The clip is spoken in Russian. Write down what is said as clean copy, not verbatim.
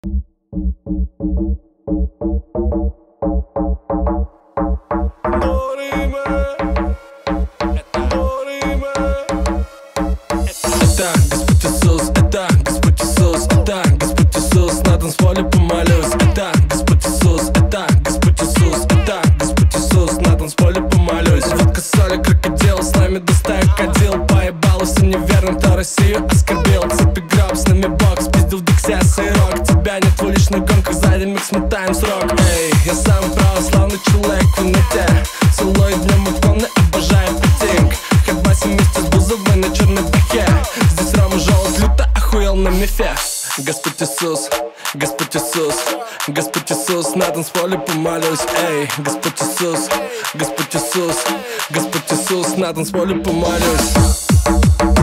Господь Иисус, это Господь Иисус, это Господь Иисус, на танцполе помолюсь. Это Господь Иисус, это Господь Иисус, это Господь Иисус, на танцполе помолюсь. Водка, соли, крокодил, с нами достаю кадил. Поебало все неверно, кто Россию оскорбил. Цепи гроб, с нами бокс, пиздил в Диксе сырок. Тебя нет в уличных гонках, сзади микс, мотаем срок. Эй, я самый православный человек в инете. Целую днем и полный, обожаю пятинг. Хабаси вместе с Бузовой на черной бахе. Здесь Рома желтый, люто охуел на мифе. Господь Иисус, Господь Иисус, Господь Иисус, на танцполе помолюсь. Эй, Господь Иисус, Господь Иисус, Господь Иисус, на танцполе помолюсь.